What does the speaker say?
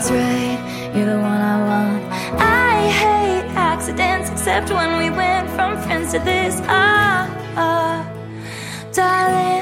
that's right, you're the one I want. I hate accidents, except when we went from friends to this. Darling,